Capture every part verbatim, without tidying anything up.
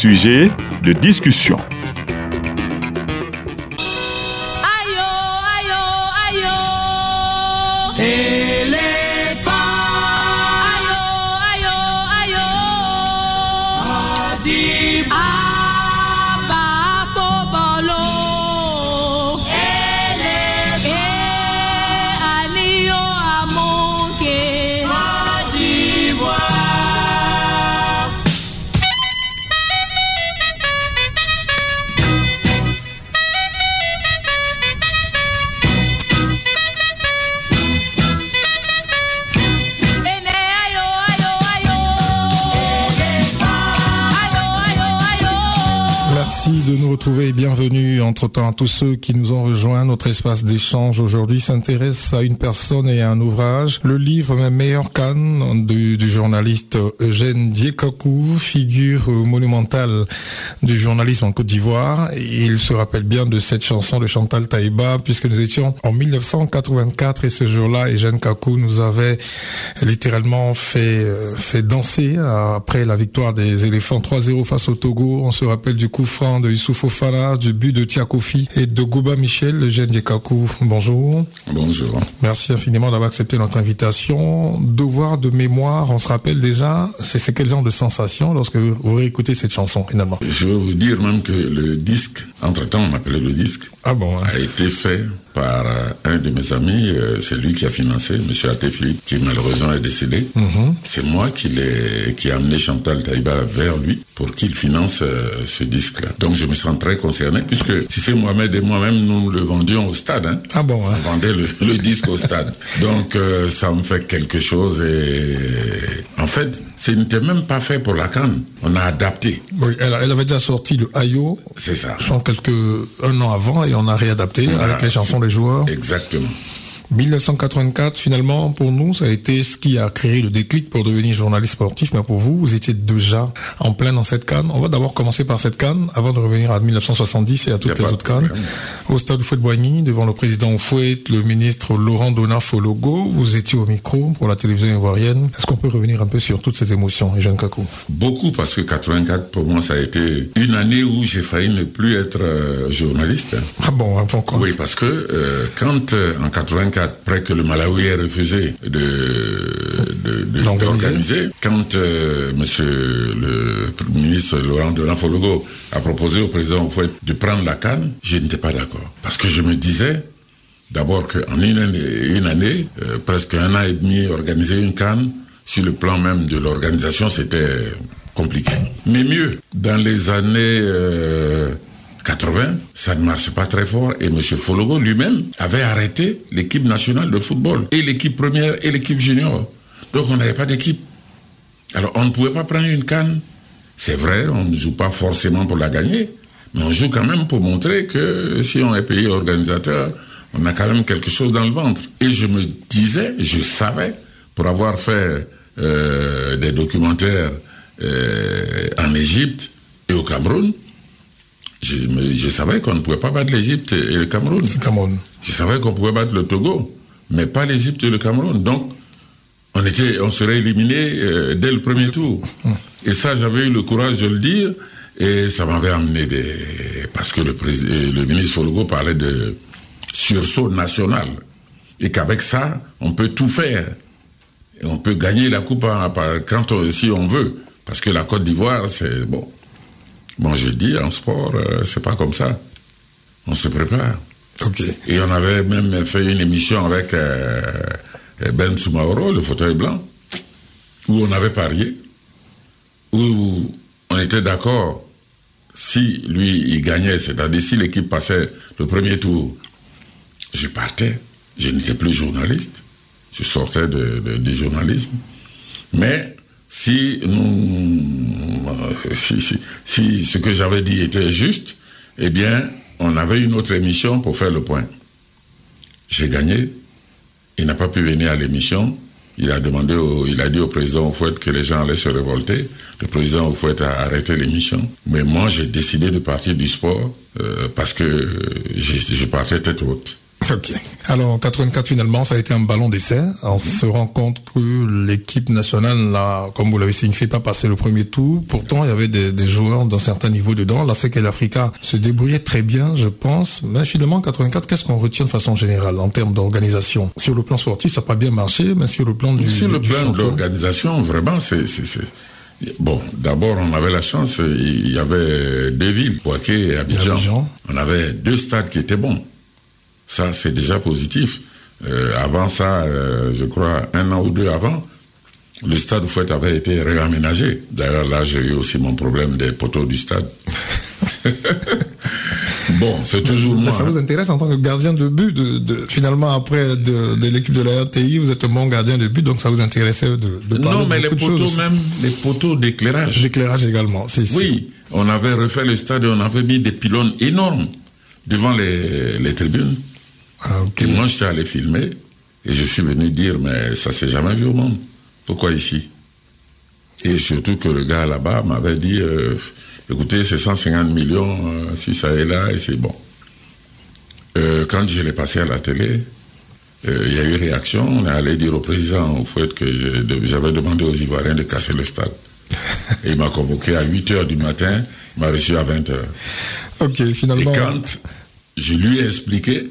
sujet de discussion. De nous retrouver et bienvenue entre-temps à tous ceux qui nous ont rejoints. Notre espace d'échange aujourd'hui s'intéresse à une personne et à un ouvrage. Le livre « Meilleur CAN » du, du journaliste Eugène Diekakou, figure monumentale du journalisme en Côte d'Ivoire. Il se rappelle bien de cette chanson de Chantal Taïba puisque nous étions en dix-neuf cent quatre-vingt-quatre et ce jour-là, Eugène Kakou nous avait littéralement fait, fait danser après la victoire des éléphants trois zéro face au Togo. On se rappelle du coup franc de Youssouf Fofana, du but de Tiakofi et de Gouba Michel. Eugène Diekakou, bonjour. Bonjour. Merci infiniment d'avoir accepté notre invitation. Devoir de mémoire, on se rappelle déjà, c'est, c'est quel genre de sensation lorsque vous réécoutez cette chanson finalement? Je veux vous dire même que le disque, entre-temps on m'appelait le disque, ah bon, hein. a été fait par un de mes amis, euh, c'est lui qui a financé, M. Até Philippe, qui malheureusement est décédé. Mm-hmm. C'est moi qui l'ai, qui a amené Chantal Taïba vers lui pour qu'il finance euh, ce disque-là. Donc je me sens très concerné, puisque si c'est Mohamed et moi-même, nous le vendions au stade. Hein. Ah bon, hein. On vendait le, le disque au stade. Donc euh, ça me fait quelque chose et en fait, ce n'était même pas fait pour la CAN. On a adapté. Oui, elle, elle avait déjà sorti le Ayo. C'est ça. Je pense quelques, un an avant et on a réadapté voilà. Avec les chansons des joueurs. Exactement. dix-neuf cent quatre-vingt-quatre, finalement, pour nous, ça a été ce qui a créé le déclic pour devenir journaliste sportif. Mais pour vous, vous étiez déjà en plein dans cette CAN. On va d'abord commencer par cette CAN, avant de revenir à dix-neuf cent soixante-dix et à toutes les autres CAN. Au stade Houphouët-Boigny, devant le président Houphouët, le ministre Laurent Dona-Fologo, vous étiez au micro pour la télévision ivoirienne. Est-ce qu'on peut revenir un peu sur toutes ces émotions, Eugène Kakou? Beaucoup, parce que quatre-vingt-quatre, pour moi, ça a été une année où j'ai failli ne plus être euh, journaliste. Ah bon, hein, pourquoi? Oui, parce que euh, quand, euh, en quatre-vingt-quatre, après que le Malawi ait refusé de, de, de d'organiser, quand euh, monsieur le ministre Laurent Dona-Fologo a proposé au président Houphouët de prendre la CAN, je n'étais pas d'accord. Parce que je me disais, d'abord qu'en une année, une année euh, presque un an et demi, organiser une CAN, sur le plan même de l'organisation, c'était compliqué. Mais mieux, dans les années... Euh, quatre-vingts, ça ne marche pas très fort et M. Fologo lui-même avait arrêté l'équipe nationale de football et l'équipe première et l'équipe junior. Donc on n'avait pas d'équipe. Alors on ne pouvait pas prendre une CAN. C'est vrai, on ne joue pas forcément pour la gagner, mais on joue quand même pour montrer que si on est payé organisateur, on a quand même quelque chose dans le ventre. Et je me disais, je savais, pour avoir fait euh, des documentaires euh, en Égypte et au Cameroun, Je, me, je savais qu'on ne pouvait pas battre l'Égypte et le Cameroun. Le Cameroun. Je savais qu'on pouvait battre le Togo, mais pas l'Égypte et le Cameroun. Donc, on, était, on serait éliminé euh, dès le premier tour. Et ça, j'avais eu le courage de le dire, et ça m'avait amené des... Parce que le, prés... le ministre Fologo parlait de sursaut national, et qu'avec ça, on peut tout faire. Et on peut gagner la coupe à, à, quand on, si on veut. Parce que la Côte d'Ivoire, c'est... bon. Bon, je dis, en sport, euh, c'est pas comme ça. On se prépare. Ok. Et on avait même fait une émission avec euh, Ben Soumaoro, le fauteuil blanc, où on avait parié, où on était d'accord, si lui, il gagnait, c'est-à-dire si l'équipe passait le premier tour, je partais, je n'étais plus journaliste, je sortais de, de, du journalisme, mais... Si, nous, si, si, si ce que j'avais dit était juste, eh bien, on avait une autre émission pour faire le point. J'ai gagné. Il n'a pas pu venir à l'émission. Il a demandé, au, il a dit au président Houphouët que les gens allaient se révolter. Le président Houphouët a arrêté l'émission. Mais moi, j'ai décidé de partir du sport euh, parce que je, je partais tête haute. Ok. Alors, en quatre-vingt-quatre, finalement, ça a été un ballon d'essai. On mmh. se rend compte que l'équipe nationale, là, comme vous l'avez signifié, pas passé le premier tour. Pourtant, il y avait des, des joueurs d'un certain niveau dedans. La C K L Africa se débrouillait très bien, je pense. Mais finalement, en quatre-vingt-quatre, qu'est-ce qu'on retient de façon générale en termes d'organisation? Sur le plan sportif, ça n'a pas bien marché, mais sur le plan du Sur le du plan champion, de l'organisation, vraiment, c'est... c'est, c'est... Bon, d'abord, on avait la chance, il y avait deux villes, Bouaké et Abidjan. et Abidjan. On avait deux stades qui étaient bons. Ça, c'est déjà positif. Euh, avant ça, euh, je crois, un an ou deux avant, le stade où Fouette avait été réaménagé. D'ailleurs, là, j'ai eu aussi mon problème des poteaux du stade. Bon, c'est toujours moi. Ça vous intéresse en tant que gardien de but, de, de, finalement, après de, de l'équipe de la R T I, vous êtes un bon gardien de but, donc ça vous intéressait de, de parler Non, mais de les poteaux même, les poteaux d'éclairage. D'éclairage également, c'est Oui, on avait refait le stade et on avait mis des pylônes énormes devant les, les tribunes. Ah, okay. Et moi, j'étais allé filmer et je suis venu dire, mais ça s'est jamais vu au monde. Pourquoi ici? Et surtout que le gars là-bas m'avait dit, euh, écoutez, c'est cent cinquante millions, euh, si ça est là, et c'est bon. Euh, quand je l'ai passé à la télé, euh, il y a eu réaction. On est allé dire au président, au fait, que je, j'avais demandé aux Ivoiriens de casser le stade. Et il m'a convoqué à huit heures du matin, il m'a reçu à vingt heures. Ok, finalement... Et quand je lui ai expliqué,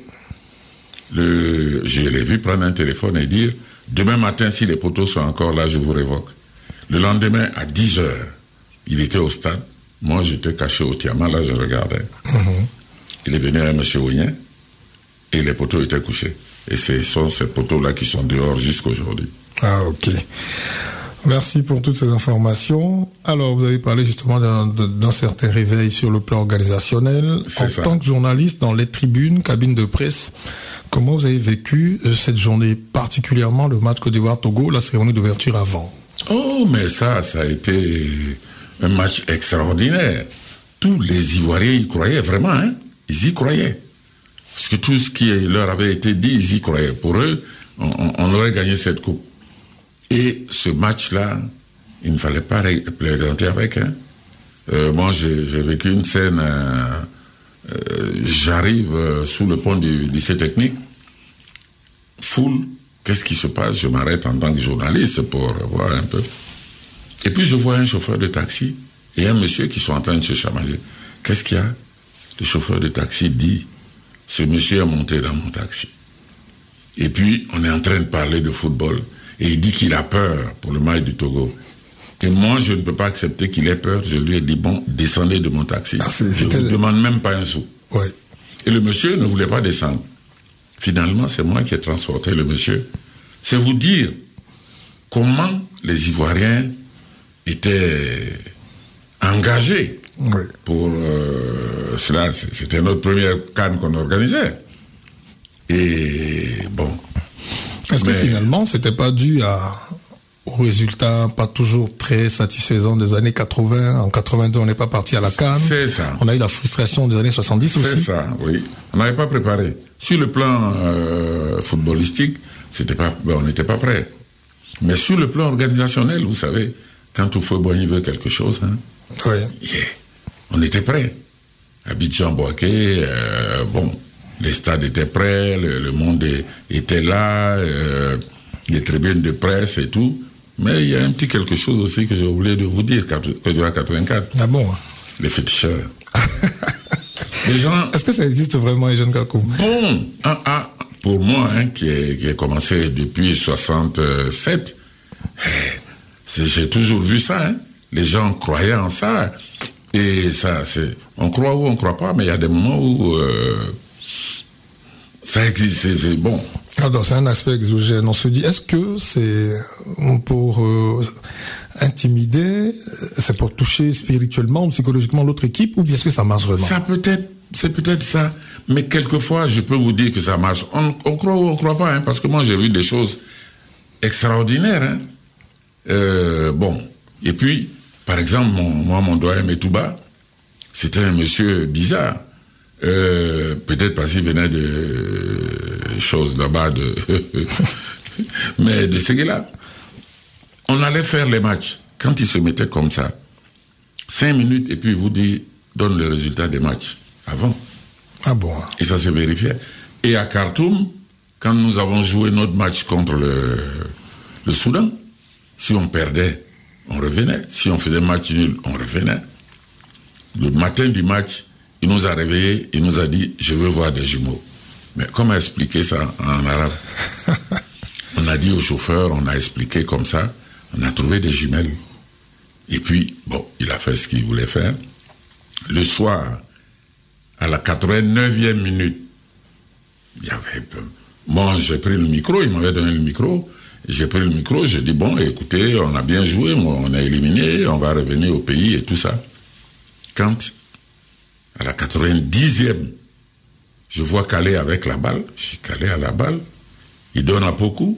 le, je l'ai vu prendre un téléphone et dire, demain matin, si les poteaux sont encore là, je vous révoque. Le lendemain, à dix heures, il était au stade. Moi, j'étais caché au Tiama, là, je regardais. Mm-hmm. Il est venu à M. Ouyen et les poteaux étaient couchés. Et ce sont ces poteaux-là qui sont dehors jusqu'aujourd'hui. Ah, ok. Merci pour toutes ces informations. Alors, vous avez parlé justement d'un, d'un certain réveil sur le plan organisationnel. C'est en ça. tant que journaliste dans les tribunes, cabines de presse, comment vous avez vécu cette journée, particulièrement le match Côte d'Ivoire-Togo, la cérémonie d'ouverture avant? Oh, mais ça, ça a été un match extraordinaire. Tous les Ivoiriens y croyaient vraiment, hein. Ils y croyaient. Parce que tout ce qui leur avait été dit, ils y croyaient. Pour eux, on, on aurait gagné cette coupe. Et ce match-là, il ne fallait pas plaisanter avec. Hein. Euh, moi, j'ai, j'ai vécu une scène. Euh, euh, j'arrive euh, sous le pont du lycée technique. Foule. Qu'est-ce qui se passe? Je m'arrête en tant que journaliste pour voir un peu. Et puis, je vois un chauffeur de taxi et un monsieur qui sont en train de se chamailler. Qu'est-ce qu'il y a? Le chauffeur de taxi dit, ce monsieur est monté dans mon taxi. Et puis, on est en train de parler de football. Et il dit qu'il a peur pour le match du Togo. Et moi, je ne peux pas accepter qu'il ait peur. Je lui ai dit, bon, descendez de mon taxi. Ah, je ne vous demande même pas un sou. Ouais. Et le monsieur ne voulait pas descendre. Finalement, c'est moi qui ai transporté le monsieur. C'est vous dire comment les Ivoiriens étaient engagés oui. pour euh, cela. C'était notre première CAN qu'on organisait. Et bon... Est-ce mais... que finalement, c'était pas dû à, aux résultats pas toujours très satisfaisants des années quatre-vingts? En quatre-vingt-deux, on n'est pas parti à la CAN. C'est ça. On a eu la frustration des années soixante-dix c'est aussi. C'est ça, oui. On n'avait pas préparé. Sur le plan euh, footballistique, c'était pas, ben, on n'était pas prêt. Mais sur le plan organisationnel, vous savez, quand Houphouët-Boigny veut quelque chose, hein, oui. yeah, on était prêt. Abidjan, Bouaké, euh, bon... Les stades étaient prêts, le, le monde est, était là, euh, les tribunes de presse et tout. Mais il y a un petit quelque chose aussi que j'ai oublié de vous dire, que du quatre-vingt-quatre. Ah bon? Les féticheurs. Les gens... Est-ce que ça existe vraiment, les jeunes Kakou? Bon, ah, ah, pour moi, hein, qui a qui commencé depuis soixante-sept, c'est, j'ai toujours vu ça. Hein. Les gens croyaient en ça. Et ça, c'est... On croit ou on ne croit pas, mais il y a des moments où... Euh, ça existe, c'est, c'est bon. Alors, c'est un aspect exogène. On se dit, est-ce que c'est pour euh, intimider, c'est pour toucher spirituellement ou psychologiquement l'autre équipe, ou bien est-ce que ça marche vraiment? Ça peut être, c'est peut-être ça. Mais quelquefois, je peux vous dire que ça marche. On, on croit ou on croit pas, hein, parce que moi, j'ai vu des choses extraordinaires. Hein. Euh, bon. Et puis, par exemple, mon, moi, mon doyen Metouba, c'était un monsieur bizarre. Euh, peut-être parce qu'il venait de euh, choses là-bas, de mais de Séguéla. On allait faire les matchs. Quand il se mettait comme ça, cinq minutes, et puis il vous dit, donne le résultat des matchs avant. Ah bon? Et ça se vérifiait. Et à Khartoum, quand nous avons joué notre match contre le, le Soudan, si on perdait, on revenait. Si on faisait match nul, on revenait. Le matin du match, il nous a réveillés, il nous a dit « Je veux voir des jumeaux ». Mais comment expliquer ça en arabe? On a dit au chauffeur, on a expliqué comme ça, on a trouvé des jumelles. Et puis, bon, il a fait ce qu'il voulait faire. Le soir, à la quatre-vingt-neuvième minute, il y avait... Moi, j'ai pris le micro, il m'avait donné le micro. J'ai pris le micro, j'ai dit, bon, écoutez, on a bien joué, on a éliminé, on va revenir au pays et tout ça. Quand, à la quatre-vingt-dixième, je vois Calais avec la balle, je suis Calais à la balle, il donne à beaucoup,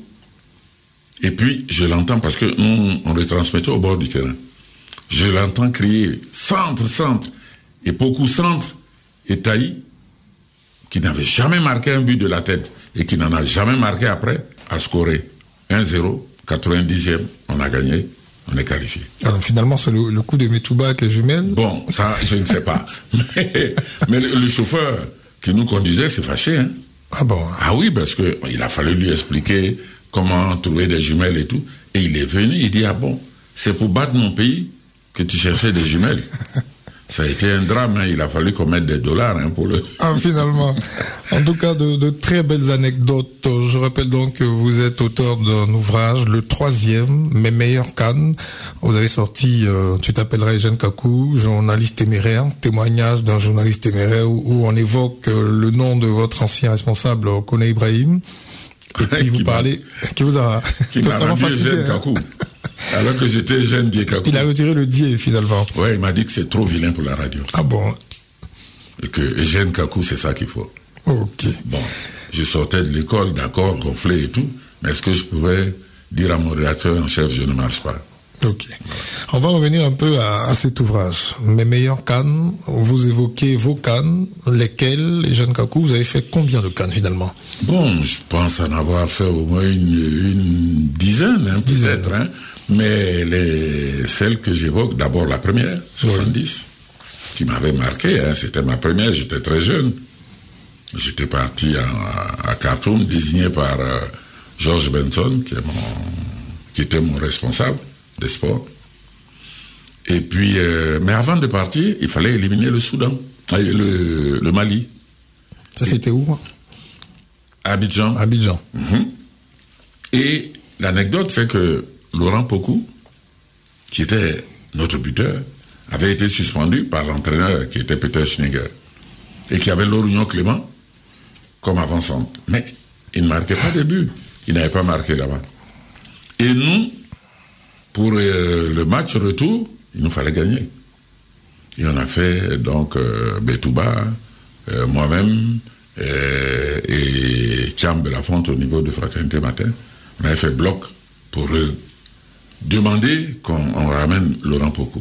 et puis je l'entends, parce que nous, on retransmettait au bord du terrain, je l'entends crier, centre, centre, et beaucoup centre, et Taï, qui n'avait jamais marqué un but de la tête, et qui n'en a jamais marqué après, a scoré un zéro, quatre-vingt-dixième, on a gagné, on est qualifié. Alors, finalement, c'est le, le coup de Metouba avec les jumelles? Bon, ça, je ne sais pas. mais, mais le, le chauffeur qui nous conduisait s'est fâché. Hein. Ah bon? Ah oui, parce qu'il a fallu lui expliquer comment trouver des jumelles et tout. Et il est venu, il dit, ah bon, c'est pour battre mon pays que tu cherchais des jumelles. Ça a été un drame, hein. Il a fallu qu'on mette des dollars hein, pour le... Ah, finalement. En tout cas, de, de très belles anecdotes. Je rappelle donc que vous êtes auteur d'un ouvrage, le troisième, Mes meilleurs CAN. Vous avez sorti euh, Tu t'appellerais Eugène Kakou, journaliste téméraire, témoignage d'un journaliste téméraire où, où on évoque euh, le nom de votre ancien responsable, Koné Ibrahim. Et puis vous parlez... Qui vous a... Qui m'a rendu Eugène Kakou. Alors que j'étais jeune Diekakou. Il a retiré le die finalement. Oui, il m'a dit que c'est trop vilain pour la radio. Ah bon? Et que Eugène Kakou, c'est ça qu'il faut. Ok. Bon, je sortais de l'école, d'accord, gonflé et tout, mais est-ce que je pouvais dire à mon rédacteur en chef, je ne marche pas? Ok. On va revenir un peu à, à cet ouvrage. Mes meilleurs CAN, vous évoquez vos CAN, lesquels, Eugène Kakou, vous avez fait combien de CAN finalement? Bon, je pense en avoir fait au moins une, une dizaine, hein, peut-être, hein. Mais les, celles que j'évoque, d'abord la première, soixante-dix, oui, qui m'avait marqué, hein, c'était ma première, j'étais très jeune. J'étais parti à, à Khartoum, désigné par euh, George Benson, qui, est mon, qui était mon responsable des sports. Et puis, euh, mais avant de partir, il fallait éliminer le Soudan, le, le Mali. Ça, c'était où? À Abidjan. Abidjan. Mm-hmm. Et l'anecdote, c'est que Laurent Pokou, qui était notre buteur, avait été suspendu par l'entraîneur qui était Peter Schniger et qui avait Lorugnon Clément comme avant-centre. Mais il ne marquait pas de but. Il n'avait pas marqué là-bas. Et nous, pour euh, le match retour, il nous fallait gagner. Et on a fait donc euh, Betouba, euh, moi-même euh, et Thiam Belafonte au niveau de Fraternité Matin. On avait fait bloc pour eux. Demander qu'on on ramène Laurent Pokou.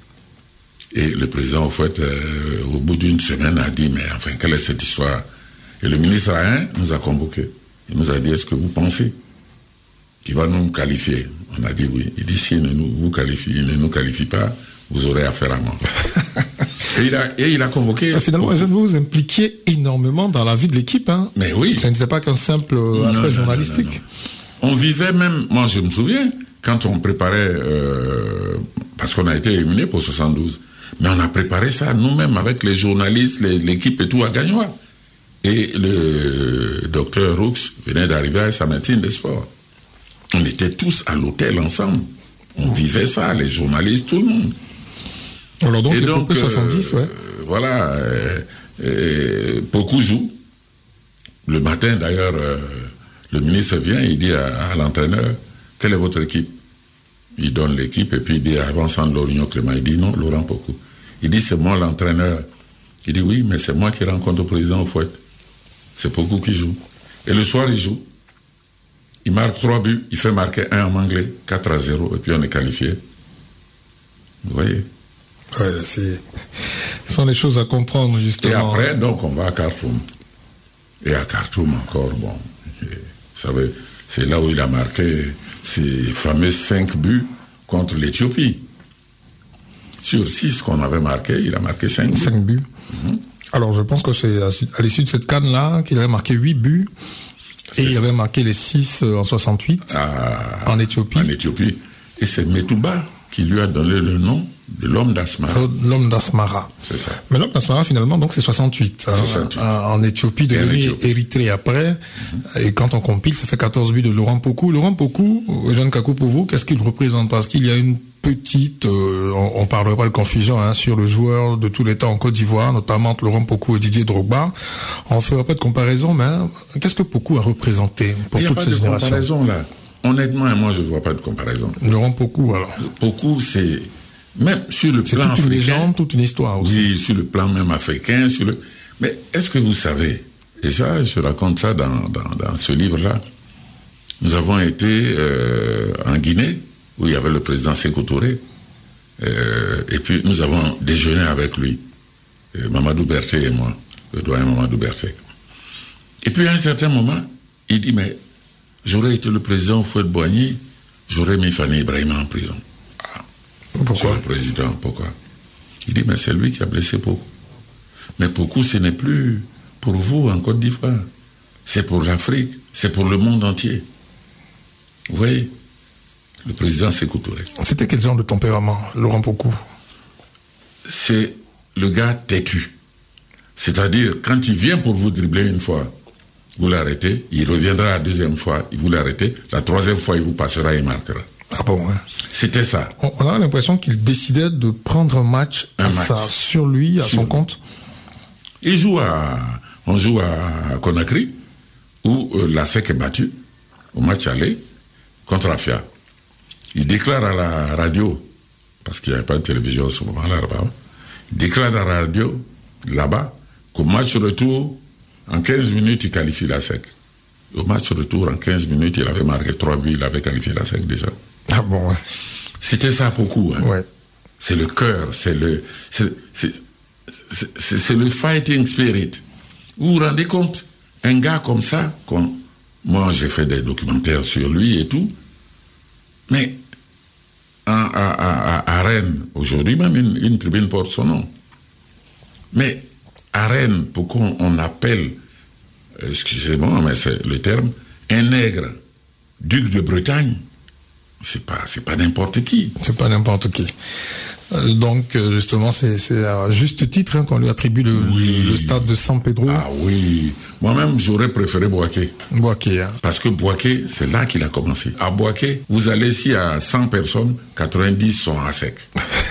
Et le président, au fait, euh, au bout d'une semaine, a dit, mais enfin, quelle est cette histoire? Et le ministre Ahin nous a convoqués. Il nous a dit, est-ce que vous pensez qu'il va nous qualifier? On a dit oui. Il dit, si il ne nous, vous qualifie, il ne nous qualifie pas, vous aurez affaire à moi. et, il a, et il a convoqué... Mais finalement, je vous vous impliquiez énormément dans la vie de l'équipe. Hein. Mais oui. Ça n'était pas qu'un simple aspect non, journalistique. Non, non, non. On vivait même, moi je me souviens, quand on préparait, euh, parce qu'on a été éliminé pour soixante-douze, mais on a préparé ça nous-mêmes avec les journalistes, les, l'équipe et tout à Gagnois. Et le docteur Roux venait d'arriver à sa médecine des sports. On était tous à l'hôtel ensemble. On vivait ça, les journalistes, tout le monde. Alors donc, et les donc, soixante-dix, euh, ouais. Voilà, euh, euh, beaucoup jouent. Le matin, d'ailleurs, euh, le ministre vient, il dit à, à l'entraîneur, quelle est votre équipe? Il donne l'équipe et puis il dit, avançant de Lorugnon Clément, il dit non, Laurent Pokou. Il dit, c'est moi l'entraîneur. Il dit, oui, mais c'est moi qui rencontre le président au fouet. C'est Pokou qui joue. Et le soir, il joue. Il marque trois buts, il fait marquer un en anglais, quatre à zéro, et puis on est qualifié. Vous voyez? Ouais, c'est... Ce sont les choses à comprendre, justement. Et après, donc, on va à Khartoum. Et à Khartoum encore, bon, vous savez, c'est là où il a marqué ces fameux cinq buts contre l'Éthiopie. Sur six qu'on avait marqué, il a marqué cinq buts. Cinq buts. Mmh. Alors, je pense que c'est à l'issue de cette CAN-là qu'il avait marqué huit buts. Et il avait marqué les six en soixante-huit à, en Éthiopie. En Éthiopie. Et c'est Metouba qui lui a donné le nom de l'homme d'Asmara. L'homme d'Asmara. C'est ça. Mais l'homme d'Asmara, finalement, donc c'est soixante-huit. soixante-huit. Hein, en Éthiopie, devenu Érythrée après. Mm-hmm. Et quand on compile, ça fait quatorze buts de Laurent Pokou. Laurent Pokou, Jeanne Kakou, pour vous, qu'est-ce qu'il représente? Parce qu'il y a une petite, euh, on, on parlera pas de confusion hein, sur le joueur de tous les temps en Côte d'Ivoire, notamment entre Laurent Pokou et Didier Drogba. On ne fera pas de comparaison, mais hein, qu'est-ce que Pokou a représenté pour toutes ces générations? Il n'y a pas de comparaison là. Honnêtement, moi, je ne vois pas de comparaison. Laurent Pokou, alors. Pokou, c'est même sur le c'est plan toute une africain, légende, toute une histoire aussi. Oui, sur le plan même africain. Sur le... Mais est-ce que vous savez, et ça, je raconte ça dans, dans, dans ce livre-là, nous avons été euh, en Guinée, où il y avait le président Sékou Touré, euh, et puis nous avons déjeuné avec lui, euh, Mamadou Berté et moi, le doyen Mamadou Berté. Et puis à un certain moment, il dit, mais j'aurais été le président Houphouët-Boigny, j'aurais mis Fanny Ibrahima en prison. Ah, pourquoi? Le président, pourquoi? Il dit, mais c'est lui qui a blessé Pokou. Mais Pokou, ce n'est plus pour vous en Côte d'Ivoire. C'est pour l'Afrique, c'est pour le monde entier. Vous voyez? Le président Sékou Touré. C'était quel genre de tempérament, Laurent Pokou? C'est le gars têtu. C'est-à-dire, quand il vient pour vous dribbler une fois, vous l'arrêtez, il reviendra la deuxième fois, il vous l'arrêtez, la troisième fois, il vous passera et marquera. Ah bon, hein. C'était ça. On, on a l'impression qu'il décidait de prendre un match, un à match. Ça, sur lui, à sur son lui. compte. Il joue à, on joue à Conakry, où euh, la S E C est battue, au match aller, contre Afia. Il déclare à la radio, parce qu'il n'y avait pas de télévision à ce moment-là, là-bas, il déclare à la radio, là-bas, qu'au match retour, en quinze minutes, il qualifie la S E C. Au match retour, en quinze minutes, il avait marqué trois buts, il avait qualifié la S E C déjà. Ah bon, ouais. C'était ça beaucoup. Hein. Ouais. C'est le cœur, c'est le, c'est, c'est, c'est, c'est le fighting spirit. Vous vous rendez compte? Un gars comme ça, comme, moi j'ai fait des documentaires sur lui et tout, mais à, à, à, à Rennes, aujourd'hui même une, une tribune porte son nom. Mais à Rennes, pourquoi on, on appelle, excusez-moi, mais c'est le terme, un nègre, duc de Bretagne, c'est pas, c'est pas n'importe qui. C'est pas n'importe qui. Euh, donc, justement, c'est, c'est à juste titre hein, qu'on lui attribue le, oui. le stade de San Pedro. Ah oui. Moi-même, j'aurais préféré Bouaké. Bouaké, hein. Parce que Bouaké, c'est là qu'il a commencé. À Bouaké, vous allez ici à cent personnes, quatre-vingt-dix sont à sec.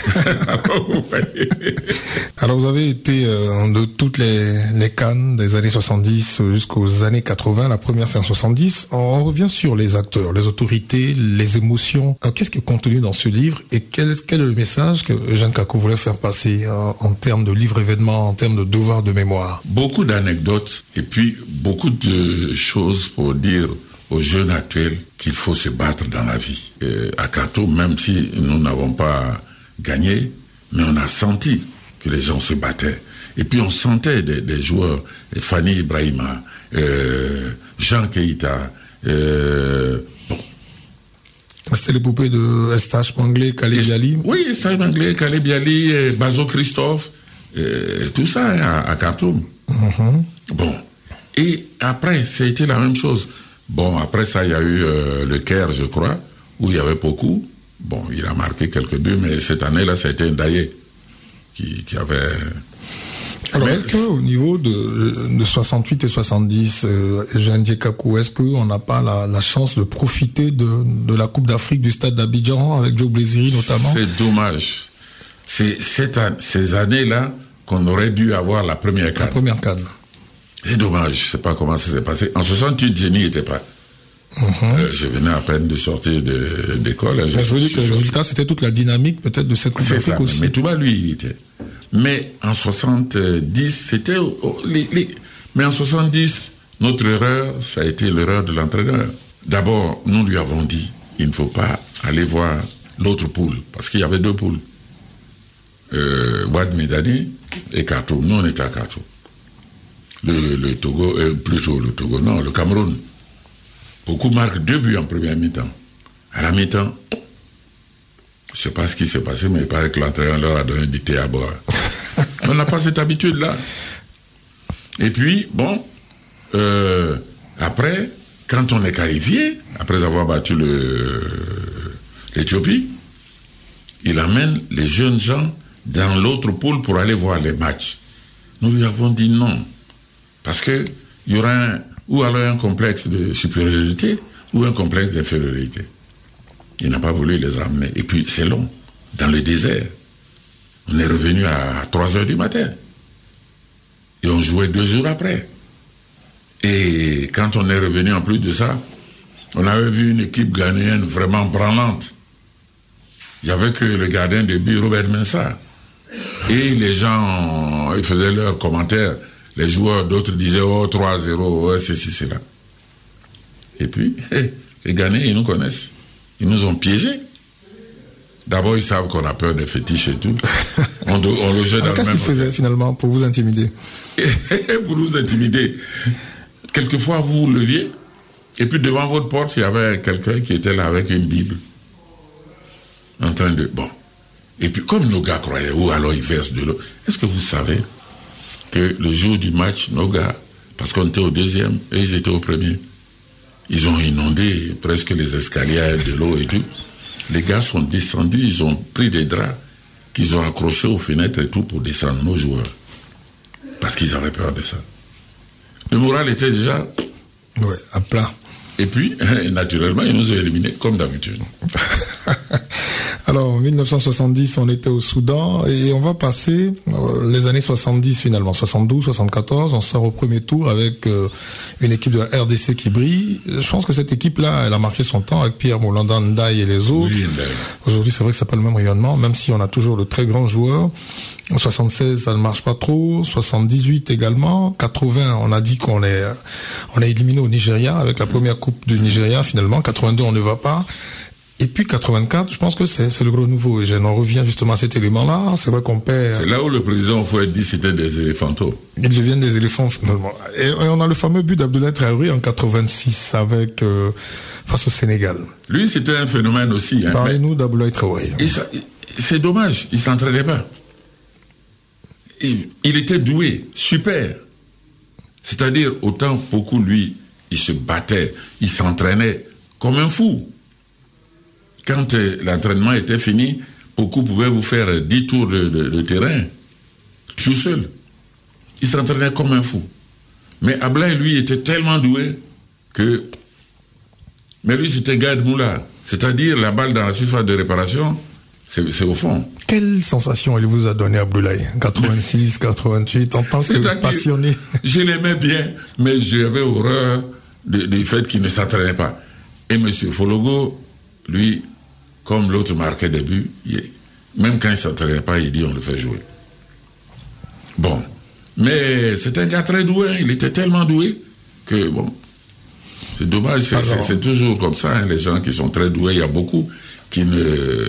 Alors, vous avez été euh, de toutes les, les CAN des années soixante-dix jusqu'aux années quatre-vingts. La première, c'est en soixante-dix. On revient sur les acteurs, les autorités, les émotions. Alors, qu'est-ce qui est contenu dans ce livre et quel, quel est le message que Jeanne Kakou voulait faire passer euh, en termes de livre-événement, en termes de devoir de mémoire? Beaucoup d'anecdotes et puis beaucoup de choses pour dire aux jeunes actuels qu'il faut se battre dans la vie. Et à Khartoum, même si nous n'avons pas gagné, mais on a senti que les gens se battaient. Et puis on sentait des, des joueurs, Fanny Ibrahima, euh, Jean Keïta, euh, bon. C'était les poupées de Eustache Manglé, Caleb Biali. Oui, Eustache Manglé, Caleb Biali, Bazo Christophe, euh, tout ça à, à Khartoum. Mm-hmm. Bon. Et après, c'était la même chose. Bon, après ça, il y a eu euh, le Caire, je crois, où il y avait beaucoup. Bon, il a marqué quelques buts, mais cette année-là, c'était Ndaye qui, qui avait... Alors, mais... est-ce qu'au niveau de, de soixante-huit et soixante-dix, euh, Jeanne Kakou, est-ce qu'on n'a pas la, la chance de profiter de, de la Coupe d'Afrique du stade d'Abidjan, avec Joe Blésiri notamment? C'est dommage. C'est cette, ces années-là qu'on aurait dû avoir la première CAN. La première CAN. C'est dommage, je ne sais pas comment ça s'est passé. En soixante-huit, je n'y étais pas. Mm-hmm. Euh, je venais à peine de sortir de, d'école. Je, je veux dire que le résultat, c'était toute la dynamique peut-être de cette Coupe d'Afrique ça, aussi. Mais tout va lui, il était. Mais en soixante-dix, c'était... Oh, les, les... Mais en soixante-dix, notre erreur, ça a été l'erreur de l'entraîneur. D'abord, nous lui avons dit, il ne faut pas aller voir l'autre poule, parce qu'il y avait deux poules. Euh, Ouad Medani et Khartoum. Nous, on était à Khartoum. Le, le Togo, euh, plutôt le Togo, non, le Cameroun. Beaucoup marquent deux buts en première mi-temps. À la mi-temps, je ne sais pas ce qui s'est passé, mais il paraît que l'entraîneur leur a donné du thé à boire. On n'a pas cette habitude-là. Et puis, bon, euh, après, quand on est qualifié, après avoir battu le, l'Éthiopie, il amène les jeunes gens dans l'autre pôle pour aller voir les matchs. Nous lui avons dit non, parce qu'il y aura un, ou alors un complexe de supériorité ou un complexe d'infériorité. Il n'a pas voulu les amener. Et puis, c'est long, dans le désert. On est revenu à trois heures du matin. Et on jouait deux jours après. Et quand on est revenu en plus de ça, on avait vu une équipe ghanéenne vraiment branlante. Il n'y avait que le gardien de but, Robert Mensah. Et les gens, ils faisaient leurs commentaires. Les joueurs, d'autres disaient, oh, trois à zéro, oh, c'est ci, c'est là. Et puis, les Ghanéens, ils nous connaissent. Ils nous ont piégés. D'abord, ils savent qu'on a peur des fétiches et tout. On, do, on logeait dans le même... Qu'est-ce qu'ils faisaient finalement pour vous intimider? Pour nous intimider. Quelquefois, vous vous leviez, et puis devant votre porte, il y avait quelqu'un qui était là avec une Bible. En train de... Bon. Et puis, comme nos gars croyaient, ou alors ils versent de l'eau. Est-ce que vous savez que le jour du match, nos gars, parce qu'on était au deuxième, et ils étaient au premier, ils ont inondé presque les escaliers de l'eau et tout. Les gars sont descendus, ils ont pris des draps qu'ils ont accrochés aux fenêtres et tout pour descendre nos joueurs. Parce qu'ils avaient peur de ça. Le moral était déjà... Oui, à plat. Et puis, naturellement, ils nous ont éliminés comme d'habitude. Alors, en mille neuf cent soixante-dix, on était au Soudan et on va passer euh, les années soixante-dix finalement, soixante-douze, soixante-quatorze, on sort au premier tour avec euh, une équipe de la R D C qui brille. Je pense que cette équipe-là, elle a marqué son temps avec Pierre Moulanda Ndaye et les autres. Oui, aujourd'hui, c'est vrai que c'est pas le même rayonnement, même si on a toujours de très grands joueurs. En soixante-seize, ça ne marche pas trop. soixante-dix-huit également. quatre-vingts, on a dit qu'on est, on est éliminé au Nigeria avec la première coupe du Nigeria finalement. quatre-vingt-deux, on ne va pas. Et puis quatre-vingt-quatre, je pense que c'est, c'est le gros nouveau. Et je n'en reviens justement à cet élément-là. C'est vrai qu'on perd. C'est là où le président Fouet dit c'était des éléphantos. Ils deviennent des éléphants finalement. Et, et on a le fameux but d'Abdoulaye Traoré en quatre-vingt-six avec euh, face au Sénégal. Lui, c'était un phénomène aussi. Hein, Parlez-nous d'Abdoulaye Traoré. Et ça, c'est dommage, il ne s'entraînait pas. Il, il était doué, super. C'est-à-dire, autant beaucoup, lui, il se battait, il s'entraînait comme un fou. Quand euh, l'entraînement était fini, beaucoup pouvaient vous faire dix tours de, de, de terrain, tout seul. Il s'entraînait comme un fou. Mais Ablaye, lui, était tellement doué que... Mais lui, c'était Gad Moula. C'est-à-dire, la balle dans la surface de réparation, c'est, c'est au fond. Quelle sensation il vous a donné, Abdoulaye, quatre-vingt-six, quatre-vingt-huit, en tant que passionné? Je l'aimais bien, mais j'avais horreur du, du fait qu'il ne s'entraînait pas. Et M. Fologo, lui, comme l'autre marquait des buts, il, même quand il ne s'entraînait pas, il dit on le fait jouer. Bon. Mais c'est un gars très doué, il était tellement doué que, bon, c'est dommage, c'est, Alors, c'est, c'est toujours comme ça, hein, les gens qui sont très doués, il y a beaucoup qui ne...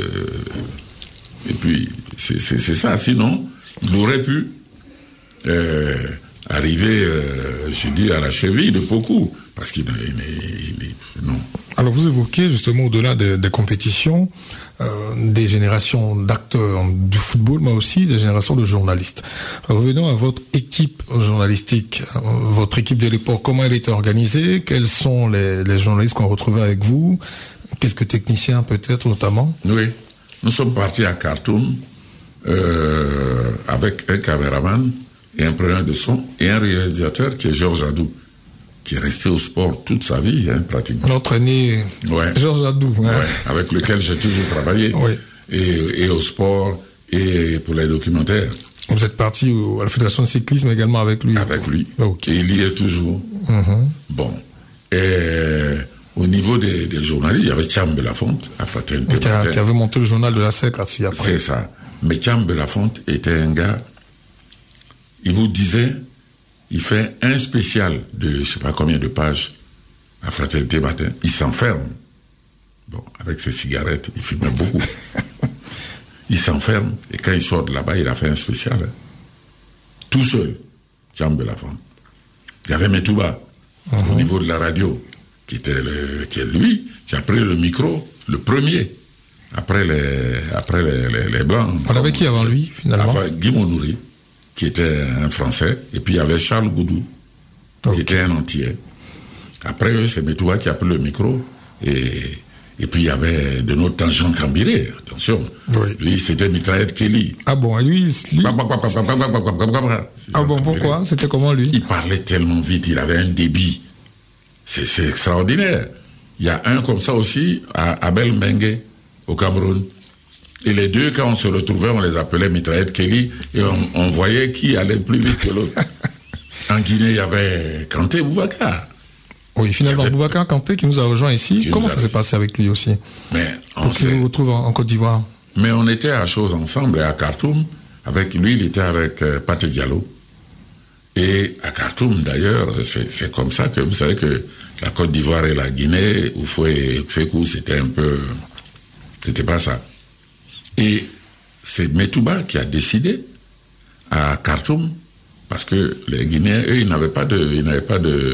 Et puis, c'est, c'est, c'est ça, sinon, il aurait pu euh, arriver, euh, je dis, à la cheville de beaucoup, parce qu'il il, il, il, non. Alors, vous évoquez justement, au-delà des, des compétitions, euh, des générations d'acteurs du football, mais aussi des générations de journalistes. Revenons à votre équipe journalistique, votre équipe de l'époque, comment elle était organisée, quels sont les, les journalistes qu'on retrouvait avec vous, quelques techniciens peut-être notamment. Oui, nous sommes partis à Khartoum euh, avec un caméraman et un preneur de son et un réalisateur qui est Georges Adou, qui est resté au sport toute sa vie, hein, pratiquement. Notre aîné, ouais. Georges Adou. Hein. Ouais, avec lequel j'ai toujours travaillé, oui. et, et au sport, et pour les documentaires. Vous êtes parti au, à la Fédération de cyclisme également avec lui? Avec lui, okay. Et il y est toujours. Mm-hmm. Bon, et au niveau des, des journalistes, il y avait Thiam Belafonte, à Fraternité. Qui, a, qui avait monté le journal de la S E C après. C'est ça. Mais Thiam Belafonte était un gars, il vous disait, il fait un spécial de je ne sais pas combien de pages à Fraternité Matin. Il s'enferme. Bon, avec ses cigarettes, il fumait beaucoup. Il s'enferme et quand il sort de là-bas, il a fait un spécial. Hein. Tout seul, Thiam Belafonte. Il y avait Metouba, uh-huh. au niveau de la radio, qui était le, qui est lui, qui a pris le micro, le premier, après les, après les, les, les Blancs. On avait qui avant lui, finalement? Enfin, Guy Monouri, qui était un Français, et puis il y avait Charles Goudou, okay. qui était un entier. Après eux, c'est Metouba qui a pris le micro, et, et puis il y avait de notre temps Jean Cambiré, attention. Oui. Lui, c'était Mitraillette Kelly. Ah bon, lui, lui... Ah bon, pourquoi? C'était comment lui? Il parlait tellement vite, il avait un débit. C'est, c'est extraordinaire. Il y a un comme ça aussi, à Abel Mengue, au Cameroun. Et les deux, quand on se retrouvait, on les appelait Mitraillette Kelly, et on, on voyait qui allait plus vite que l'autre. En Guinée, il y avait Kanté Boubacar. Oui, finalement, avait... Boubacar Kanté qui nous a rejoint ici. Qui Comment ça a... s'est passé avec lui aussi? Mais on Pour qu'il vous retrouve en, en Côte d'Ivoire. Mais on était à Chose ensemble, et à Khartoum. Avec lui, il était avec euh, Pathé Diallo. Et à Khartoum, d'ailleurs, c'est, c'est comme ça que vous savez que la Côte d'Ivoire et la Guinée, Oufoué et Fékou, c'était un peu... C'était pas ça. Et c'est Metouba qui a décidé à Khartoum, parce que les Guinéens, eux, ils n'avaient pas de... Ils n'avaient pas de...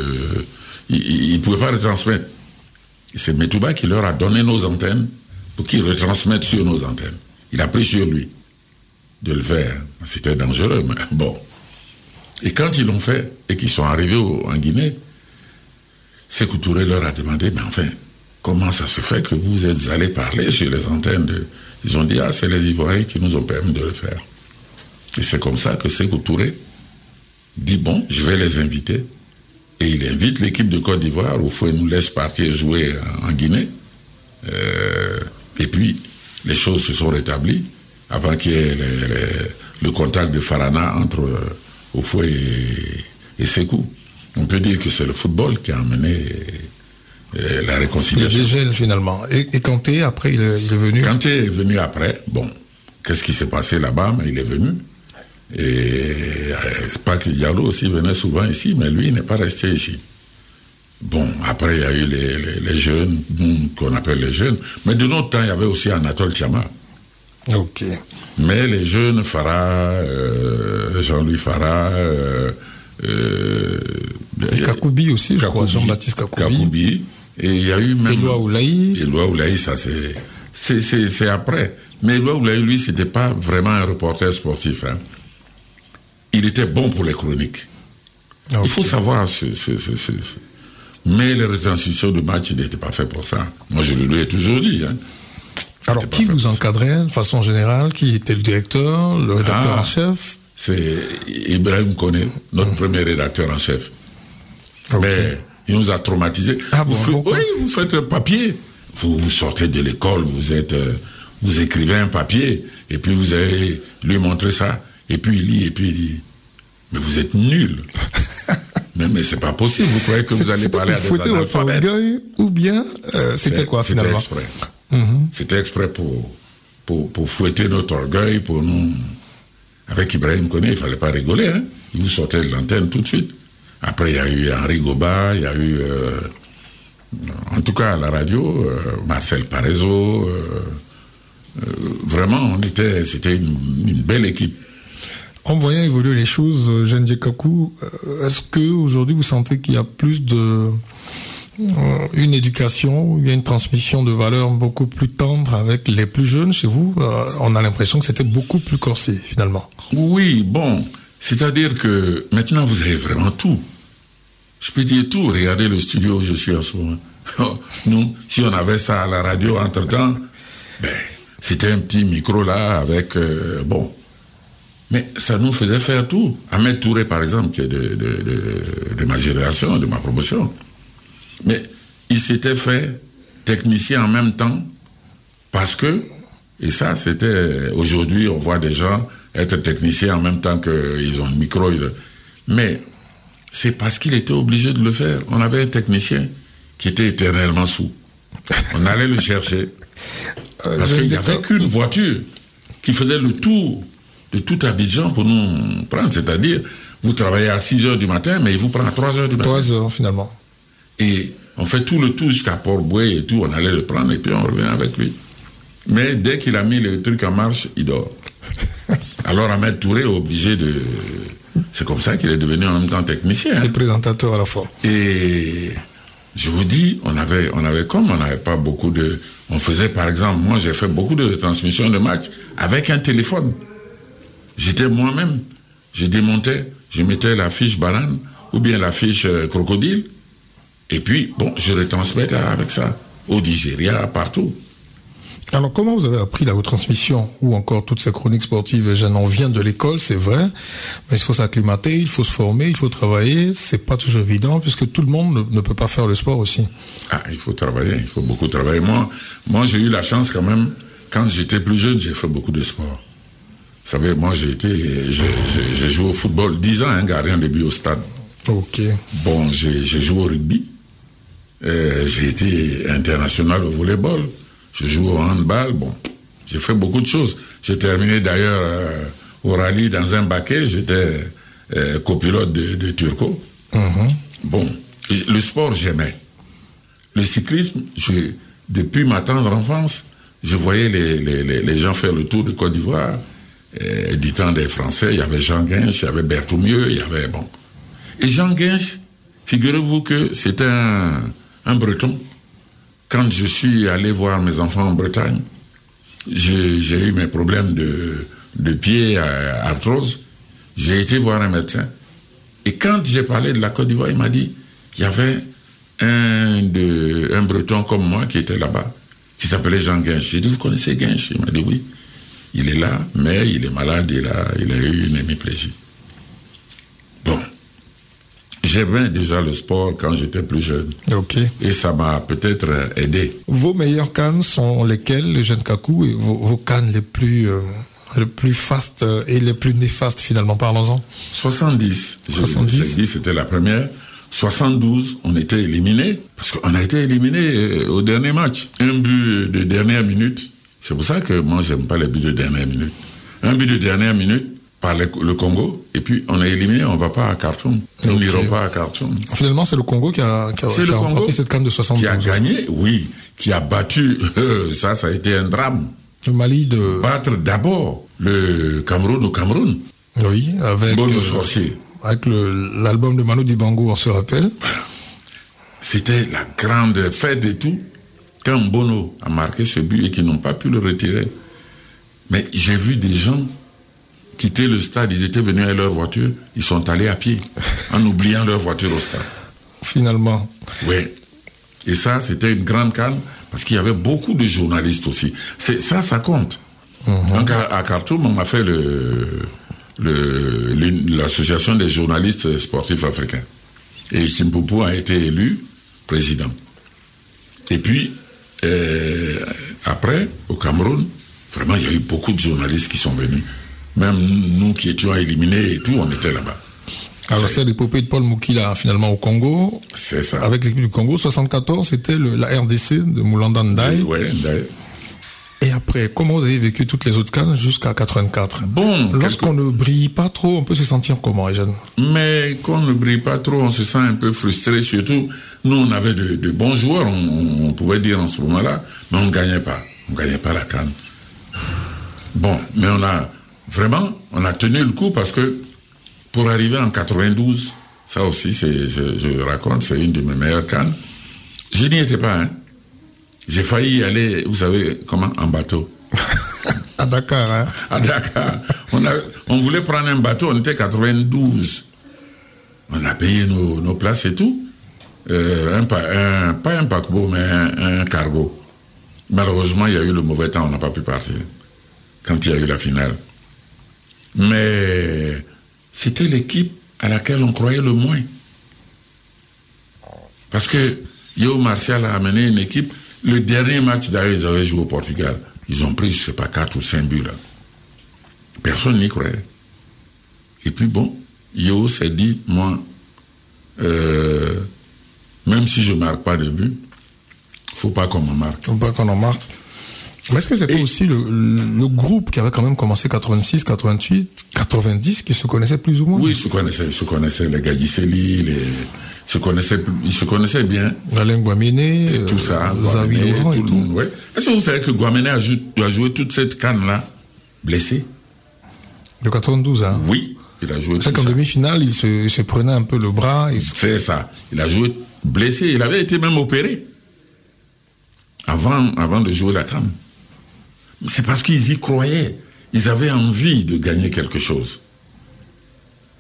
Ils ne pouvaient pas retransmettre. C'est Metouba qui leur a donné nos antennes pour qu'ils retransmettent sur nos antennes. Il a pris sur lui de le faire. C'était dangereux, mais bon. Et quand ils l'ont fait et qu'ils sont arrivés au, en Guinée, Sékou Touré leur a demandé, mais enfin, comment ça se fait que vous êtes allés parler sur les antennes de... Ils ont dit, ah, c'est les Ivoiriens qui nous ont permis de le faire. Et c'est comme ça que Sékou Touré dit, bon, je vais les inviter. Et il invite l'équipe de Côte d'Ivoire, où il nous laisse partir jouer en Guinée. Euh, et puis, les choses se sont rétablies avant qu'il y ait les, les, le contact de Farana entre euh, Oufoué et, et Sékou. On peut dire que c'est le football qui a amené euh, la réconciliation. Le dégel, finalement. Et, et Kanté, après, il est, il est venu Kanté est venu après. Bon, qu'est-ce qui s'est passé là-bas? Mais il est venu. Et euh, pas que Diallo aussi venait souvent ici, mais lui, il n'est pas resté ici. Bon, après, il y a eu les, les, les jeunes, nous, qu'on appelle les jeunes. Mais de notre temps, il y avait aussi Anatole Tiama. Ok. Mais les jeunes, Farah, euh, Jean-Louis Farah, euh, euh, et Kakoubi aussi, Kakoubi, je crois, Jean-Baptiste Kakoubi. Kakoubi. Et il y a eu même... Éloi Oulaï. Éloi Oulaï, ça c'est, c'est, c'est, c'est après. Mais Éloi Oulaï, lui, c'était pas vraiment un reporter sportif. Hein. Il était bon pour les chroniques. Okay. Il faut savoir ce, ce, ce, ce, ce. Mais les retransmissions de match, il n'était pas fait pour ça. Moi, je le lui ai toujours dit. Hein. Alors, qui vous encadrait de façon générale? Qui était le directeur, le rédacteur ah, en chef? C'est Ibrahim Koné, notre mmh. premier rédacteur en chef. Okay. Mais il nous a traumatisés. Ah bon, vous, oui, vous faites un papier. Vous, vous sortez de l'école, vous êtes, euh, vous écrivez un papier, et puis vous allez lui montrer ça, et puis il lit, et puis il dit, mais vous êtes nul. mais, mais c'est pas possible, vous croyez que c'est, vous allez parler à des analphabètes. Votre orgueil, ou bien euh, c'était c'est, quoi c'était finalement? Exprès. Mm-hmm. C'était exprès pour, pour, pour fouetter notre orgueil, pour nous... Avec Ibrahim Koné, il ne fallait pas rigoler, hein. Il vous sortait de l'antenne tout de suite. Après, il y a eu Henri Goba, il y a eu... Euh, en tout cas, à la radio, euh, Marcel Parezo. Euh, euh, vraiment, on était, c'était une, une belle équipe. En voyant évoluer les choses, Jean-Dié Kakou, est-ce qu'aujourd'hui, vous sentez qu'il y a plus de... une éducation, il y a une transmission de valeurs beaucoup plus tendre avec les plus jeunes chez vous? On a l'impression que c'était beaucoup plus corsé, finalement. Oui, bon, c'est-à-dire que maintenant, vous avez vraiment tout. Je peux dire tout. Regardez le studio où je suis en ce moment. Nous, si on avait ça à la radio entre-temps, ben, c'était un petit micro là avec... Euh, bon. Mais ça nous faisait faire tout. Ahmed Touré, par exemple, qui est de, de, de, de ma génération, de ma promotion. Mais il s'était fait technicien en même temps parce que, et ça c'était, aujourd'hui on voit des gens être techniciens en même temps qu'ils ont le micro, mais c'est parce qu'il était obligé de le faire. On avait un technicien qui était éternellement sous. On allait le chercher parce qu'il n'y avait qu'une voiture qui faisait le tour de tout Abidjan pour nous prendre, c'est-à-dire vous travaillez à six heures du matin mais il vous prend à trois heures du matin. trois heures finalement. Et on fait tout le tour jusqu'à Port-Boué et tout, on allait le prendre et puis on revient avec lui. Mais dès qu'il a mis le truc en marche, il dort. Alors Ahmed Touré est obligé de... C'est comme ça qu'il est devenu en même temps technicien. Et présentateur à la fois. Et je vous dis, on avait, on avait comme on n'avait pas beaucoup de... On faisait par exemple, moi j'ai fait beaucoup de transmissions de matchs avec un téléphone. J'étais moi-même. je démontais, je mettais la fiche banane ou bien la fiche euh, crocodile, et puis, bon, je retransmettais avec ça au Nigeria, partout. Alors, comment vous avez appris la retransmission ou encore toutes ces chroniques sportives? On vient de l'école, c'est vrai, mais il faut s'acclimater, il faut se former, il faut travailler. C'est pas toujours évident puisque tout le monde ne, ne peut pas faire le sport aussi. Ah, il faut travailler, il faut beaucoup travailler. Moi, moi, j'ai eu la chance quand même, quand j'étais plus jeune, j'ai fait beaucoup de sport. Vous savez, moi, j'ai été, j'ai, j'ai, j'ai joué au football dix ans, hein, gardien de but au stade. Ok. Bon, j'ai, j'ai joué au rugby. Euh, j'ai été international au volleyball. Je joue au handball, bon, j'ai fait beaucoup de choses. J'ai terminé d'ailleurs euh, au rallye dans un baquet, j'étais euh, copilote de, de Turco. Mm-hmm. Bon, le sport, j'aimais. Le cyclisme, je, depuis ma tendre enfance, je voyais les, les, les, les gens faire le tour de Côte d'Ivoire, euh, du temps des Français. Il y avait Jean Guinche, il y avait Berthoumieux, il y avait, bon. Et Jean Guinche, figurez-vous que c'était un, un Breton. Quand je suis allé voir mes enfants en Bretagne, j'ai, j'ai eu mes problèmes de, de pied, euh, arthrose. J'ai été voir un médecin. Et quand j'ai parlé de la Côte d'Ivoire, il m'a dit qu'il y avait un, de, un Breton comme moi qui était là-bas, qui s'appelait Jean Guinche. J'ai dit, vous connaissez Guinche? Il m'a dit, oui. Il est là, mais il est malade, il a, il a eu une hémiplégie. Bon. J'aimais déjà le sport quand j'étais plus jeune. Ok. Et ça m'a peut-être aidé. Vos meilleures cannes sont lesquelles, le jeune Kakou, et vos, vos cannes les plus, euh, les plus fastes et les plus néfastes finalement, parlons-en. soixante-dix. soixante-dix. J'ai dit c'était la première. soixante-douze, on était éliminés. Parce qu'on a été éliminés au dernier match. Un but de dernière minute. C'est pour ça que moi, j'aime pas les buts de dernière minute. Un but de dernière minute par le, le Congo, et puis on est éliminé, on ne va pas à Khartoum. Nous okay. n'irons pas à Khartoum. Finalement, c'est le Congo qui a, qui a, qui a remporté cette canne de soixante-douze. Qui a gagné, oui, qui a battu, euh, ça, ça a été un drame. Le Mali de... Battre d'abord le Cameroun au Cameroun. Oui, avec, Bono euh, Sorcier. Avec le, l'album de Manu Dibango, on se rappelle. C'était la grande fête et tout. Quand Bono a marqué ce but et qu'ils n'ont pas pu le retirer. Mais j'ai vu des gens quitter le stade, ils étaient venus avec leur voiture, ils sont allés à pied, en oubliant leur voiture au stade. Finalement. Oui. Et ça, c'était une grande canne, parce qu'il y avait beaucoup de journalistes aussi. C'est, ça, ça compte. Mm-hmm. Donc à, à Khartoum, on m'a fait le, le, l'association des journalistes sportifs africains. Et Simpoupou a été élu président. Et puis, euh, après, au Cameroun, vraiment, il y a eu beaucoup de journalistes qui sont venus. Même nous qui étions éliminés et tout, on était là-bas. Alors c'est l'épopée de Paul Moukila finalement au Congo. C'est ça. Avec l'équipe du Congo. soixante-quatorze, c'était le, la R D C de Moulanda Ndaye. Oui, Ndaye. Et après, comment vous avez vécu toutes les autres cannes jusqu'à quatre-vingt-quatre? Bon. Lorsqu'on quelque... ne brille pas trop, on peut se sentir comment, les jeunes? Mais quand on ne brille pas trop, on se sent un peu frustré. Surtout, nous, on avait de, de bons joueurs, on, on pouvait dire en ce moment-là, mais on ne gagnait pas. On ne gagnait pas la canne. Bon, mais on a... Vraiment, on a tenu le coup parce que pour arriver en quatre-vingt-douze, ça aussi, c'est, je, je raconte, c'est une de mes meilleures cannes. Je n'y étais pas, hein. J'ai failli y aller, vous savez, comment, en bateau. À Dakar, hein. À Dakar. On, a, on voulait prendre un bateau, on était quatre-vingt-douze. On a payé nos, nos places et tout. Euh, un, un, pas un paquebot, mais un, un cargo. Malheureusement, il y a eu le mauvais temps, on n'a pas pu partir. Quand il y a eu la finale. Mais c'était l'équipe à laquelle on croyait le moins. Parce que Yeo Martial a amené une équipe. Le dernier match, d'ailleurs, ils avaient joué au Portugal. Ils ont pris, je ne sais pas, quatre ou cinq buts là. Personne n'y croyait. Et puis bon, Yeo s'est dit, moi, euh, même si je ne marque pas de but, il ne faut pas qu'on m'en marque. Il ne faut pas qu'on en marque. Mais est-ce que c'est pas aussi le, le groupe qui avait quand même commencé quatre-vingt-six, quatre-vingt-huit, quatre-vingt-dix, qui se connaissait plus ou moins? Oui, ils se connaissaient, ils se connaissaient, les Gadiseli, les, se connaissaient, ils se connaissaient bien. Alain Guaméné, et tout ça, Zawi Laurent et tout. Le monde, ouais. Est-ce que vous savez que Guaméné a, jou- a joué toute cette canne-là, blessé? De quatre-vingt-douze, hein? Oui, il a joué. C'est qu'en demi-finale, il se, il se prenait un peu le bras. Et... C'est ça. Il a joué blessé. Il avait été même opéré avant, avant de jouer la canne. C'est parce qu'ils y croyaient. Ils avaient envie de gagner quelque chose.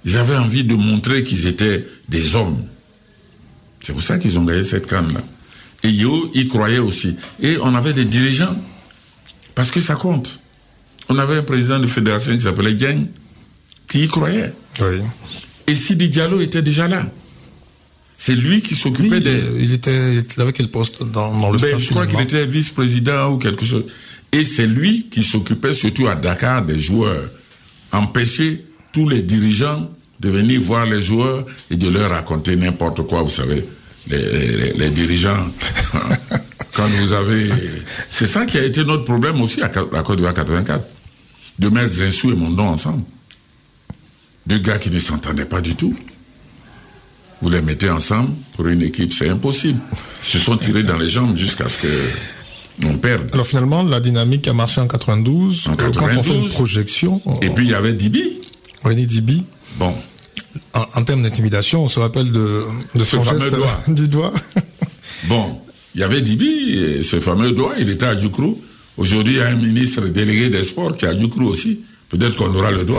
Ils avaient envie de montrer qu'ils étaient des hommes. C'est pour ça qu'ils ont gagné cette canne-là. Et Yeo y croyait aussi. Et on avait des dirigeants, parce que ça compte. On avait un président de fédération qui s'appelait Dieng, qui y croyait. Oui. Et Sidi Diallo était déjà là. C'est lui qui s'occupait oui, des... Il était, il avait quel poste dans, dans le ben, staff? Je crois qu'il était vice-président ou quelque chose. Et c'est lui qui s'occupait surtout à Dakar des joueurs. Empêcher tous les dirigeants de venir voir les joueurs et de leur raconter n'importe quoi, vous savez. Les, les, les dirigeants, quand vous avez... C'est ça qui a été notre problème aussi à la Côte d'Ivoire quatre-vingt-quatre. De mettre Zinsou et Mondon ensemble. Deux gars qui ne s'entendaient pas du tout. Vous les mettez ensemble pour une équipe, c'est impossible. Ils se sont tirés dans les jambes jusqu'à ce qu'on perde. Alors finalement, la dynamique a marché en quatre-vingt-douze. En quatre-vingt-douze. Quand on fait une projection... Et puis il y avait Dibi. René Dibi. Bon. En, en termes d'intimidation, on se rappelle de, de son ce geste doigt. du doigt. Bon, il y avait Dibi, et ce fameux doigt, il était à Djoukrou. Aujourd'hui, il y a un ministre délégué des sports qui est à Djoukrou aussi. Peut-être qu'on aura le doigt.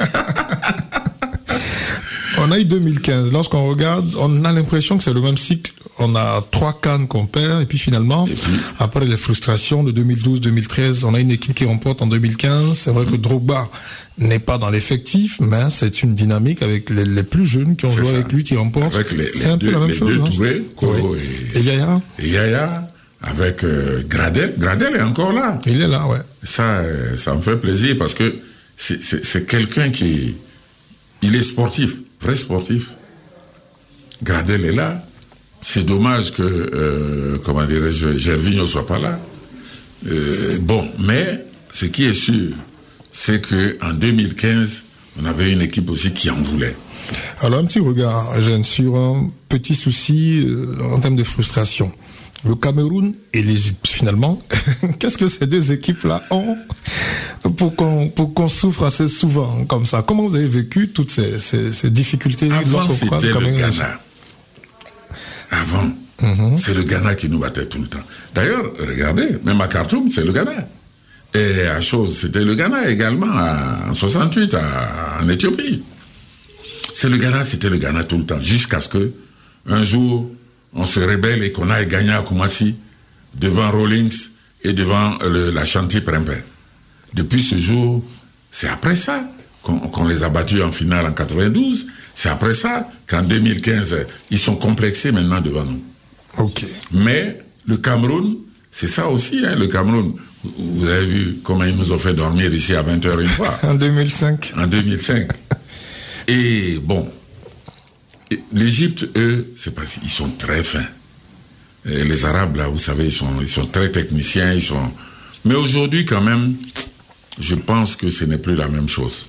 On a eu deux mille quinze. Lorsqu'on regarde, on a l'impression que c'est le même cycle. On a trois cannes qu'on perd. Et puis finalement, et puis, après les frustrations de deux mille douze deux mille treize, on a une équipe qui remporte en deux mille quinze. C'est vrai mmh. que Drogba n'est pas dans l'effectif, mais c'est une dynamique avec les, les plus jeunes qui ont joué ça. avec lui, qui remportent. Avec les, c'est les un deux, peu la même les chose. Deux hein. Touré, Koro oui. et, et Yaya. Et Yaya, avec euh, Gradel. Gradel est encore là. Il est là, ouais. Ça, ça me fait plaisir parce que c'est, c'est, c'est quelqu'un qui... Il est sportif, vrai sportif. Gradel est là. C'est dommage que, euh, comment dirais-je, Gervinho ne soit pas là. Euh, bon, mais ce qui est sûr, c'est qu'en deux mille quinze, on avait une équipe aussi qui en voulait. Alors, un petit regard, Jeanne, sur un petit souci euh, en termes de frustration. Le Cameroun et l'Égypte, finalement, qu'est-ce que ces deux équipes-là ont pour qu'on, pour qu'on souffre assez souvent comme ça? Comment vous avez vécu toutes ces, ces, ces difficultés? Avant, c'était le Ghana. Avant, mm-hmm. c'est le Ghana qui nous battait tout le temps. D'ailleurs, regardez, même à Khartoum, c'est le Ghana. Et à Chose, c'était le Ghana également, à, en soixante-huit, à, en Éthiopie. C'est le Ghana, c'était le Ghana tout le temps, jusqu'à ce que, un jour, on se rébelle et qu'on aille gagner à Koumassi, devant Rawlings et devant le, la Chantier Prempeh. Depuis ce jour, c'est après ça qu'on, qu'on les a battus en finale en quatre-vingt-douze. C'est après ça qu'en deux mille quinze, ils sont complexés maintenant devant nous. Ok. Mais le Cameroun, c'est ça aussi, hein, le Cameroun. Vous avez vu comment ils nous ont fait dormir ici à vingt heures une fois. En deux mille cinq. En deux mille cinq. Et bon, l'Égypte, eux, c'est parce qu'ils sont très fins. Et les Arabes, là, vous savez, ils sont, ils sont très techniciens, ils sont... Mais aujourd'hui, quand même, je pense que ce n'est plus la même chose.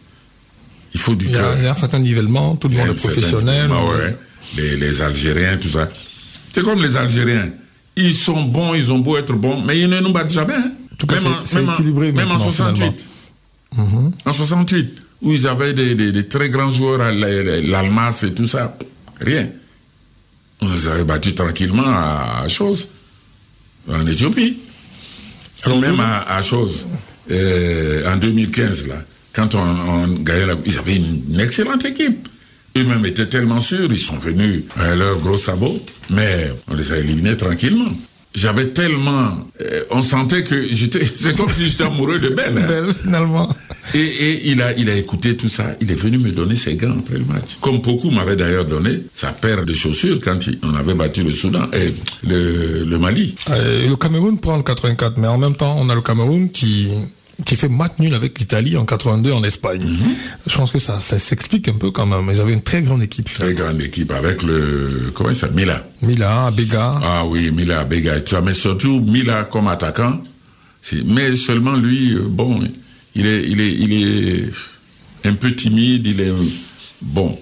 Il faut du cœur. Il y a un certain nivellement, tout le monde est professionnel. Ah ouais. les, les Algériens, tout ça. C'est comme les Algériens. Ils sont bons, ils ont beau être bons, mais ils ne nous battent jamais. Hein. Tout cas, même, c'est, en, c'est même, équilibré en, même en soixante-huit. Mm-hmm. En soixante-huit, où ils avaient des, des, des très grands joueurs, l'Almas et tout ça. Rien. On les avait battus tranquillement à, à Chose, en Éthiopie. Alors, même vous... à, à Chose, euh, en deux mille quinze, là, quand on, on gagnait la... Ils avaient une, une excellente équipe. Eux-mêmes étaient tellement sûrs, ils sont venus à leurs gros sabots, mais on les a éliminés tranquillement. J'avais tellement... Euh, on sentait que j'étais... C'est comme si j'étais amoureux de Belle. Hein. Belle, finalement. Et, et il, a, il a écouté tout ça. Il est venu me donner ses gants après le match. Comme Pokou m'avait d'ailleurs donné sa paire de chaussures quand il, on avait battu le Soudan et le, le Mali. Euh, le Cameroun prend le quatre-vingt-quatre, mais en même temps, on a le Cameroun qui... qui fait match nul avec l'Italie en quatre-vingt-deux en Espagne. Mm-hmm. Je pense que ça, ça s'explique un peu quand même. Ils avaient une très grande équipe. Très grande équipe avec le... Comment il s'appelle? Mila. Mila, Abega. Ah oui, Mila, Abega. Tu vois, mais surtout Mila comme attaquant. C'est... Mais seulement lui, bon, il est, il, est, il est un peu timide, il est... Bon.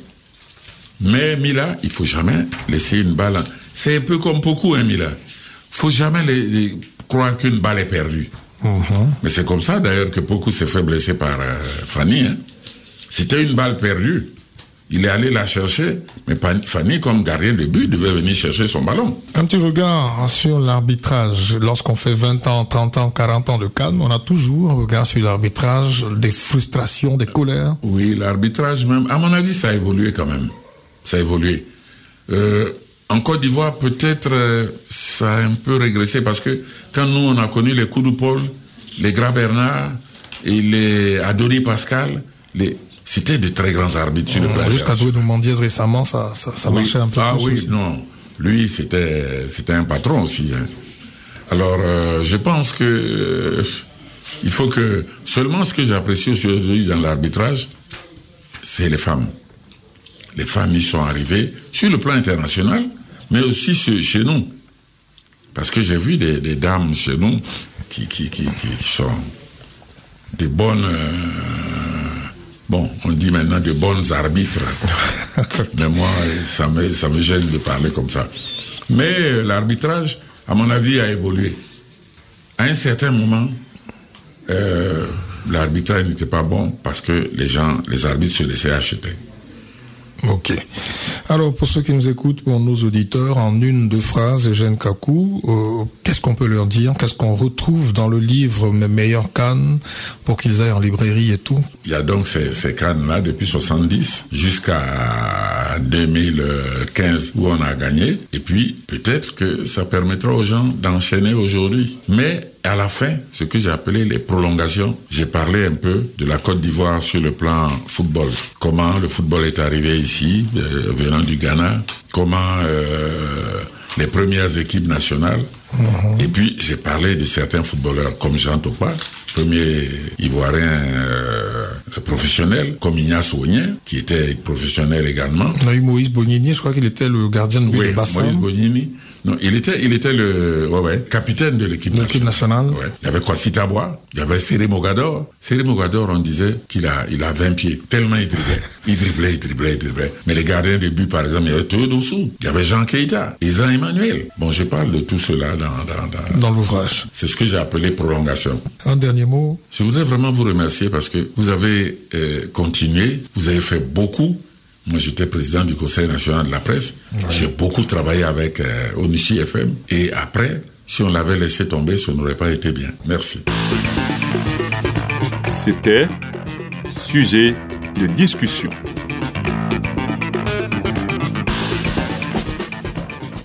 Mais Mila, il ne faut jamais laisser une balle... C'est un peu comme beaucoup, hein, Mila. Il ne faut jamais les, les... croire qu'une balle est perdue. Mm-hmm. Mais c'est comme ça d'ailleurs que beaucoup s'est fait blesser par euh, Fanny. Hein. C'était une balle perdue. Il est allé la chercher, mais Fanny, comme gardien de but, devait venir chercher son ballon. Un petit regard sur l'arbitrage. Lorsqu'on fait vingt ans, trente ans, quarante ans de CAN, on a toujours un regard sur l'arbitrage, des frustrations, des colères. Oui, l'arbitrage même, à mon avis, ça a évolué quand même. Ça a évolué. Euh, en Côte d'Ivoire, peut-être, euh, ça a un peu régressé parce que quand nous, on a connu les coups de Paul, les Gras Bernard et les Adoni Pascal, les... c'était de très grands arbitres sur le plan. Jusqu'à Doué Mendiez récemment, ça, ça, ça oui. marchait un peu ah, plus. Ah oui, aussi. non. Lui, c'était, c'était un patron aussi. Hein. Alors, euh, je pense que euh, il faut que... Seulement ce que j'apprécie aujourd'hui dans l'arbitrage, c'est les femmes. Les femmes y sont arrivées sur le plan international, mais aussi chez nous. Parce que j'ai vu des, des dames chez nous qui, qui, qui, qui sont des bonnes... Euh, bon, on dit maintenant de bonnes arbitres. Mais moi, ça me, ça me gêne de parler comme ça. Mais l'arbitrage, à mon avis, a évolué. À un certain moment, euh, l'arbitrage n'était pas bon parce que les gens, les arbitres se laissaient acheter. Ok. Alors, pour ceux qui nous écoutent, pour nos auditeurs, en une, deux phrases, Eugène Kakou, euh, qu'est-ce qu'on peut leur dire? Qu'est-ce qu'on retrouve dans le livre Mes meilleurs CAN pour qu'ils aillent en librairie et tout? Il y a donc ces, ces CAN-là depuis soixante-dix jusqu'à deux mille quinze où on a gagné. Et puis, peut-être que ça permettra aux gens d'enchaîner aujourd'hui. Mais à la fin, ce que j'ai appelé les prolongations, j'ai parlé un peu de la Côte d'Ivoire sur le plan football. Comment le football est arrivé ici, euh, venant du Ghana. Comment euh, les premières équipes nationales. Mmh. Et puis, j'ai parlé de certains footballeurs comme Jean Topa, premier Ivoirien euh, professionnel, comme Ignace Ognien, qui était professionnel également. On a eu Moïse Bonini, je crois qu'il était le gardien de but oui, de Bassam. Moïse Bonini. Non, il était, il était le ouais, ouais, capitaine de l'équipe nationale. nationale. Ouais. Il y avait Kwasi Tabwa, il y avait Séré Mogador. Séré Mogador, on disait qu'il a, il a vingt pieds, tellement il driblait. Il driblait, il driblait, il driblait. Mais les gardiens de but, par exemple, il y avait Théodossou, il y avait Jean Keita, Isan Emmanuel. Bon, je parle de tout cela dans, dans, dans, dans l'ouvrage. C'est ce que j'ai appelé prolongation. Un dernier mot. Je voudrais vraiment vous remercier parce que vous avez euh, continué, vous avez fait beaucoup. Moi, j'étais président du Conseil national de la presse. Ouais. J'ai beaucoup travaillé avec euh, Onuchi F M. Et après, si on l'avait laissé tomber, ça n'aurait pas été bien. Merci. C'était Sujet de discussion.